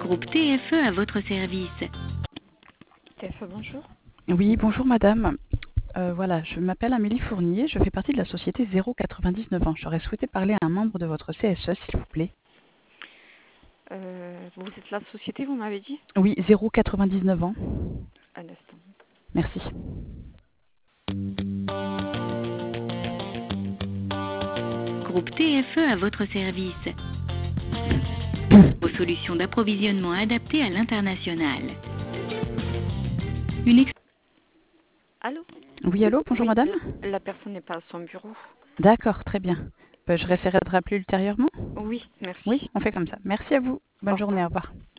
Groupe TFE à votre service. TFE, bonjour. Oui, bonjour madame. Voilà, je m'appelle Amélie Fournier, je fais partie de la société 099 ans. J'aurais souhaité parler à un membre de votre CSE, s'il vous plaît. Vous êtes la société, vous m'avez dit? Oui, 099 ans. Un instant. Merci. Groupe TFE à votre service. Aux solutions d'approvisionnement adaptées à l'international. Allô? Oui, allô, bonjour Oui, madame. la personne n'est pas à son bureau. D'accord, très bien. Je réessayerai de rappeler ultérieurement. Oui, merci. Oui, on fait comme ça. Merci à vous. Bonne Au revoir. journée, au revoir.